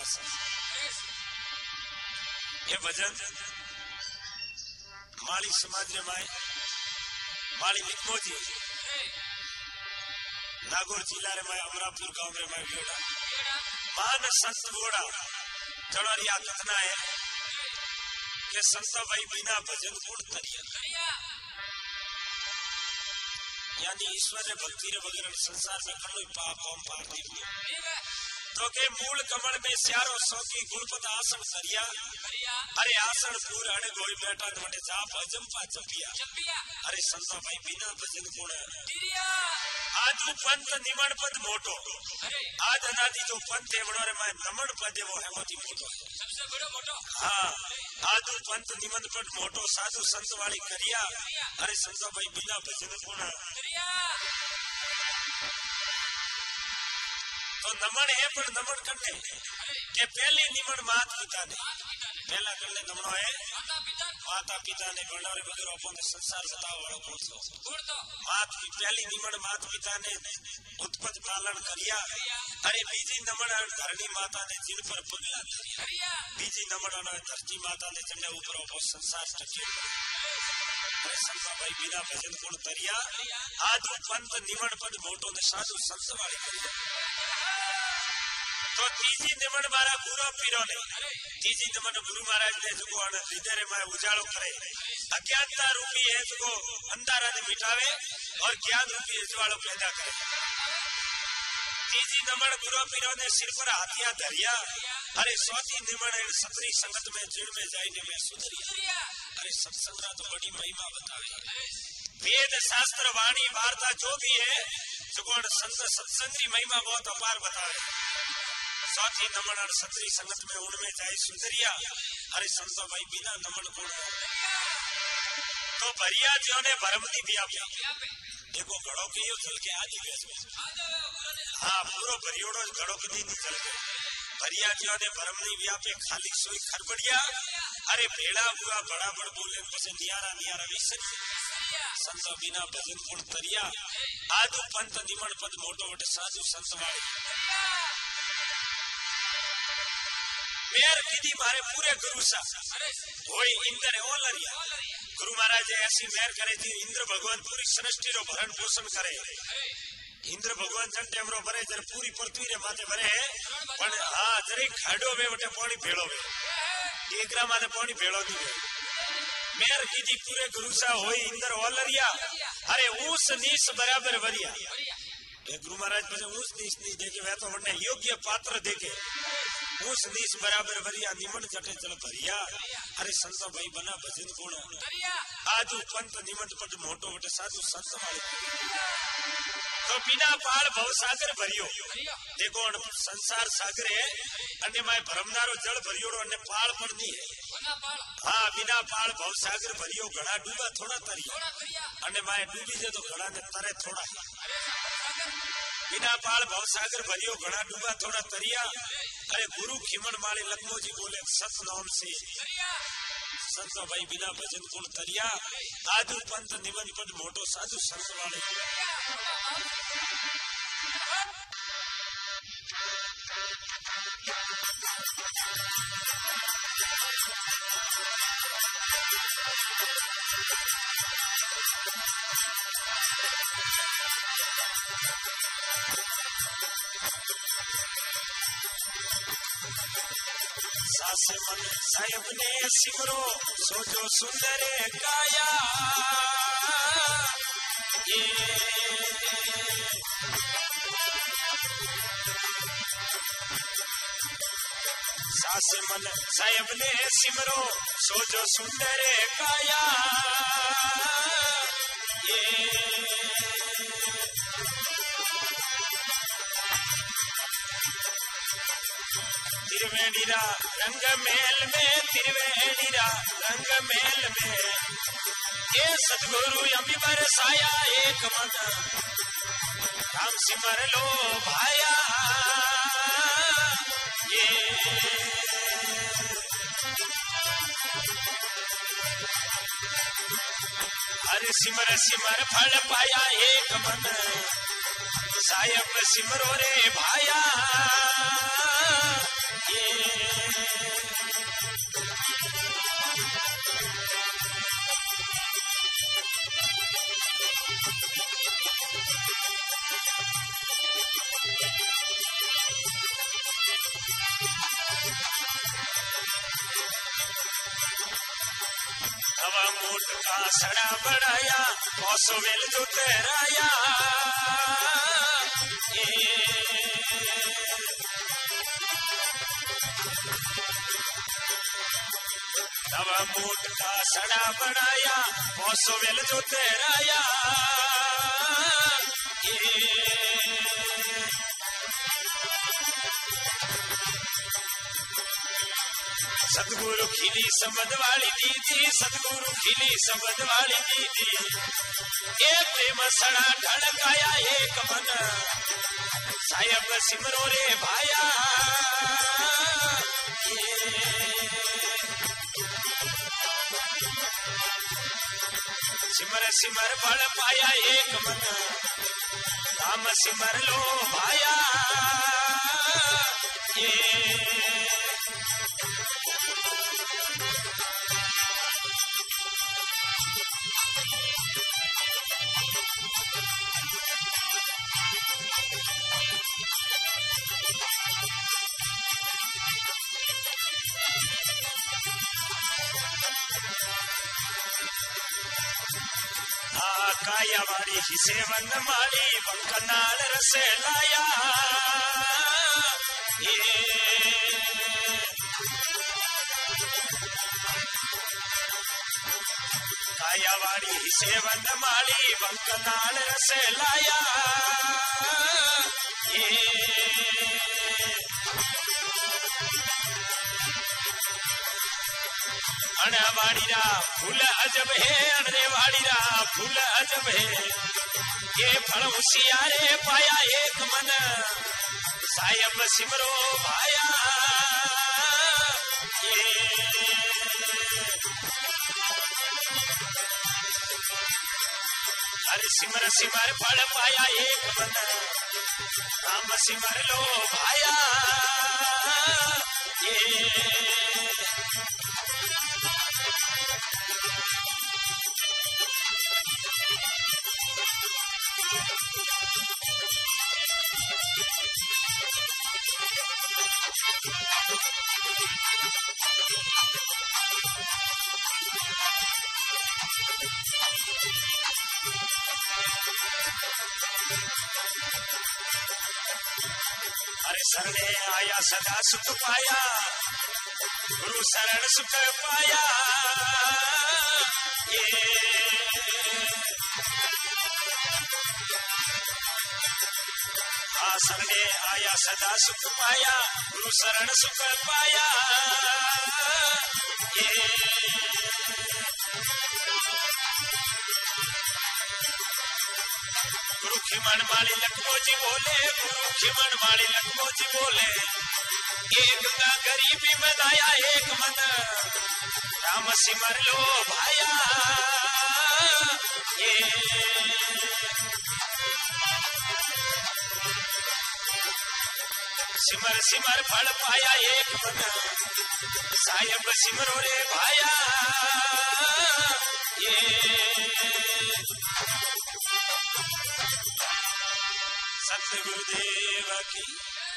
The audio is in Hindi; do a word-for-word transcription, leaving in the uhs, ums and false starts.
ये भजन माली समाज रे माए माली लिखमोजी नागौर जिला रे माए अमरापुर गांव रे माए वेड़ा मान संत गोड़ा जड़रिया कितना है कि संत भाई बिना भजन गुण तरिया यानी ईश्वर रे भक्ति रे बगैर संसार में करो पाप हम पार्थिव तो के मूल कमल में स्यारो सौकी गुणपत आसन करिया अरे आसन पूर अणे गोई बैठा तो बड़े जाप अजंपा चपिया अरे संत भाई बिना भजन गुण आज पंथ निमण पद मोटो आज अनादि जो पंथ है बड़ो रे मैं नमन पद वो है मोती मोटो सबसे बड़ा मोटो हाँ आज पंथ निमन पद मोटो साधु संत वाली करिया अरे संत भाई बिना भजन गुण तो नमन है पर नमन करने के पहले निमन मात पिता ने पहला करने नमनो है माता पिता ने बड़े बगैर अपन संसार बताओ वाला कौन सो मात की पहली निमन मात पिता ने उत्पत्ति पालन करिया अरे बीजी नमन धरणी माता ने जिन पर पगला करिया बीजी नमन धरती माता ने चढ़े ऊपर अपन संसार टके अरे संत भाई बिना भजन गुण तरिया आज पंथ निमन पद मोटो ने साधु संत वाली करिया तो तीजी निमन मारा गुरु पीरो ने तीजी निमन गुरु महाराज ने जो हृदय में उजाड़ो करे अज्ञानता रूपी है जो अंधारा ने मिटावे और ज्ञान रूपी ज्वालो पैदा करे तीजी निमन गुरु पीरो ने सिर पर हाथिया धरिया अरे सौती निमन सतरी संगत में जिण में जाइने में सुधरिया अरे सत्संग तो बड़ी महिमा बतावे वेद शास्त्र वाणी वार्ता जो भी है जो संत सत्संग की महिमा बहुत अपार बतावे साथी नमन और सतरी संगत में उनमें जाए सुंदरिया अरे संतो भाई बिना नमन गुण तो भरिया जो ने भरमती व्यापी देखो घड़ो के यो चल के आज ही हाँ पूरा भरियोड़ो घड़ो के दिन चल के भरिया जो ने भरमती व्यापी खाली सोई खरबड़िया अरे भेड़ा हुआ बड़ा बड़ बोले पसे नियारा नियारा विसन संतो बिना भजन गुण तरिया आदु पंथ निमन पद मोटो वटे साधु संत वाले मेर विधि मारे पूरे गुरु सा होई इंद्र ओलरिया गुरु महाराज ऐसी मेहर करे थी इंद्र भगवान पूरी सृष्टि रो भरण पोषण करे इंद्र भगवान जन टेमरो भरे जर पूरी पृथ्वी रे माथे भरे पण हां जरे खाडो में वटे पानी भेळो वे एकरा माथे पानी भेळो दी मेहर विधि पूरे गुरु सा होई इंद्र ओलरिया अरे ऊस नीस बराबर वरिया गुरु महाराज बजे ऊस नीस नीस देखे वे तो वने योग्य पात्र देखे ऊस नीस बराबर वरिया निमन जटे चल भरिया अरे संत भाई बना भजन गुण आज पंथ निमन पट मोटो वटे साधु संत वाले तो बिना पाल भव सागर भरियो देखो संसार सागर है अन्य माय भरमनारो जल भरियोड़ो अन्य पाल पर नहीं है हाँ बिना पाल भव सागर भरियो घड़ा डूबा थोड़ा तरिया अन्य माय डूबी जे तो घड़ा ने तरे थोड़ा बिना पाल भव सागर भरियो घड़ा डूबा थोड़ा तरिया अरे गुरु खिमन माले लखमो जी बोले सत नाम से संत भाई बिना भजन गुण तरिया आदु पंथ निमन पद मोटो साधु संत वाले सास मन साहेब ने सिमरो सोचो सुंदर काया ये सास मन साहेब ने सिमरो सोचो सुंदर काया ये तिरवेणीरा रंग मेल में तिरवेणीरा रंग मेल में ये सतगुरु अम्बी बरसाया एक मन राम सिमर लो भाया ये हर सिमर सिमर फल पाया एक मन सायब सिमरो रे भाया ये हवा मोट का सड़ा बढ़ाया कौसो वेल जो तेराया हवा मोट का सड़ा बढ़ाया कौसो वेल जो तेराया सतगुरु खिली संबंध वाली दीदी सतगुरु खिली संबंध वाली दीदी एक प्रेम सड़ा ढड़काया एक मन साहेब सिमरो रे भाया सिमर सिमर बल पाया एक मन राम सिमर लो भाया ये कायावाड़ी हिसेवन माली बंकनाल रसे लाया ये कायावाड़ी हिसेवन माली बंकनाल रसे लाया ये अणवाड़ीरा फूल अजब है अणरे वाड़ीरा फूल अजब है ये फल होशियारे पाया एक मन साहेब सिमरो भाया ये हर सिमर सिमर फल पाया एक मन राम सिमर लो भाया ये अरे शरणे आया सदा सुख पाया गुरु शरण सुख पाया ये हाँ शरणे आया सदा सुख पाया गुरु शरण सुख पाया ये गुरु खिमण माली लखमो जी बोले गुरु खिमण माली लखमो जी बोले एक का गरीबी मनाया एक मन राम सिमर लो भाया ये सिमर सिमर फल पाया एक मन साहेब सिमरो रे भाया ये सतगुरुदेव की